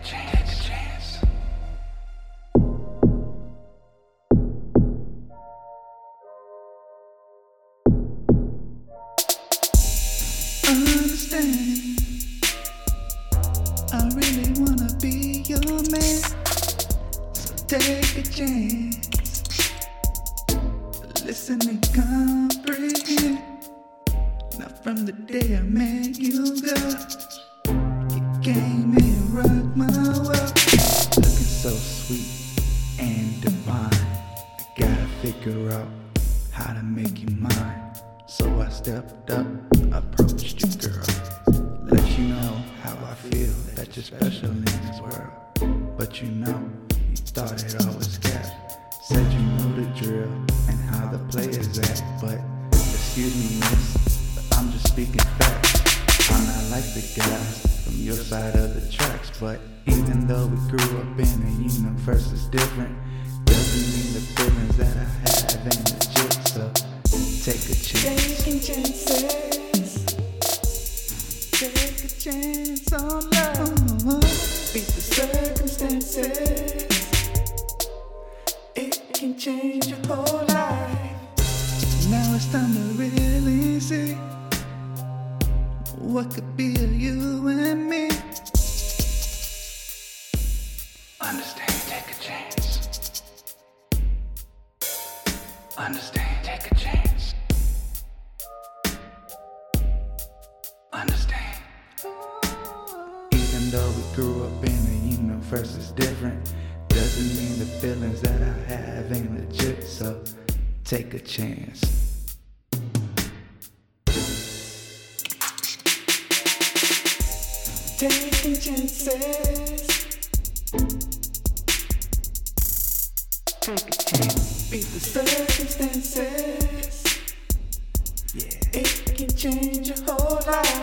Understand, I really wanna be your man, so take a chance. Listen and comprehend. Now from the day I met you, girl, you came and rocked my world. Looking so sweet and divine, I gotta figure out how to make you mine. So I stepped up, approached you, girl. Let you know how I feel, that you're special in this world. But you know, you thought it all was cap. Said you know the drill and how the players act. But excuse me, miss, but I'm just speaking facts. I'm not like the guys from your side of the tracks. But even though we grew up in a universe that's different, doesn't mean the feelings that I have ain't legit. So take a chance. Taking chances. Take a chance on love. Beat the circumstances. It can change your whole life. Now it's time to really see what could be of you and me. Understand, take a chance. Understand, take a chance. Understand. Even though we grew up in a universe that's different, doesn't mean the feelings that I have ain't legit. So take a chance. Taking chances. Take a chance. Beat the circumstances. Yeah. It can change your whole life.